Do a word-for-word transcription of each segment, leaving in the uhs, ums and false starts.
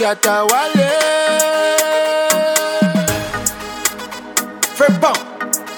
Shatta Wale. Free pump.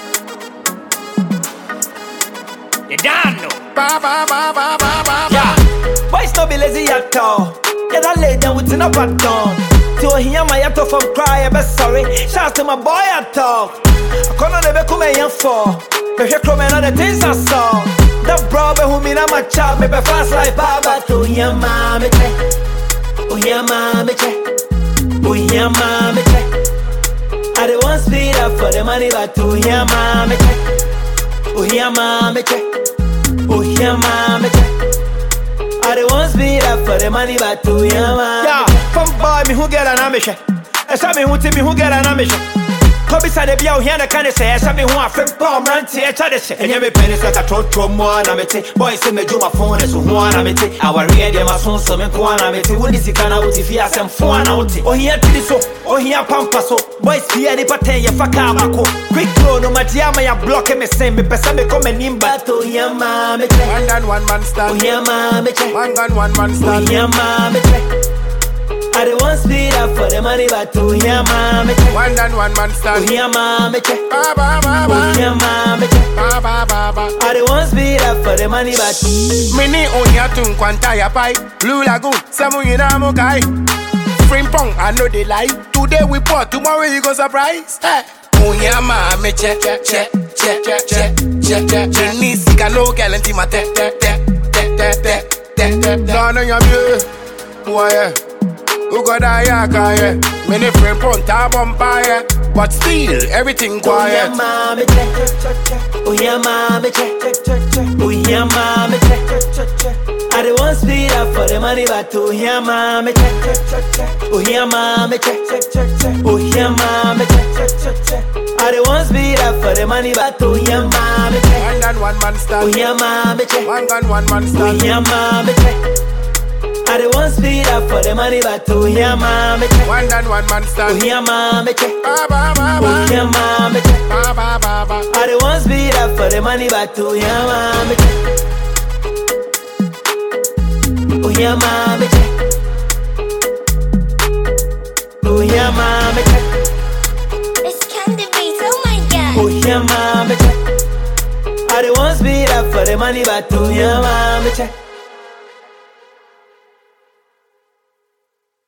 You don't know. Ba ba ba ba ba ba. Yeah. Boys no be lazy at all. Yeah, that lay down with enough at dawn. To hear my yato from cry, I bet sorry. Shout to my boy at talk. I can't never come here for. But you come and all the things I saw. The brother who mean I'm a child, me be fast like Baba. To hear mommy check. Oh yeah, mommy check. Oh yeah, mommy check. I don't want speed up for the money, but to hear mommy check. Oh yeah, mommy check. Oh yeah, mommy check. I don't want speed up for the money, but to hear mommy. Yeah, from boy me who get an ambition. I saw me who tell me who get an ambition. Kobe said they be out here and kind of say, I saw me who a friend bomb run to each other. And you me pennies like a trot from one of me. Boy, say me do my phone is one of me. Our radio, my son, so me one of me. When is he can out if he has some fun out? Oh, he had so, oh, he had pampaso. Boys, fear the pattern, you fuck out. Quick, no matter how I block him, same me, person me come and in battle. Yeah, mammy. One gun, one man stand. Oh, yeah, mammy. One gun, one man stand. Oh, yeah, mammy. I don't want speed up for the money, but to hear mommy. One and one man stand. To hear mommy. Ba ba ba ba. To hear mommy. Ba ba ba ba. I don't want speed up for the money, but Mini on ya tun kwanta ya pai. Blue Lagoon, Samu yina mokai. Frimpong, I know they lie. Today we pour, tomorrow you go surprise. Hey. Oh yeah, mommy, check, check, check, check, check, check, check, check. Jenny, sika no guarantee my te, te, te, te, te, te, te, te. No, no, you're me. Boy, yeah. Who got that yaka, many friend pon tab on fire. But still, everything quiet. Oh yeah, mommy, check, check, check, check. Oh yeah, mommy, check, check, check, check. Oh yeah, mommy, check, check, check, check. I don't want speed up for the money, but to hear mommy, check, check, check, check. Oh yeah, mommy, check, check, check, check. Oh yeah, mommy, check, check, check, check. I don't want speed up for the money, but to hear mommy, check. One gun, one man stand. Oh yeah, mommy, check. One gun, one man stand. Oh yeah, mommy, check. I don't want speed up for the money, but to hear mommy. One and one man stand. To hear mommy. Ba ba ba ba. To hear mommy. Ba ba ba ba. I don't want speed up for the money, but to hear mommy. To hear mommy. To hear mommy. It's Candy Beats, oh my god. To hear mommy. I don't want speed up for the money, but to hear mommy.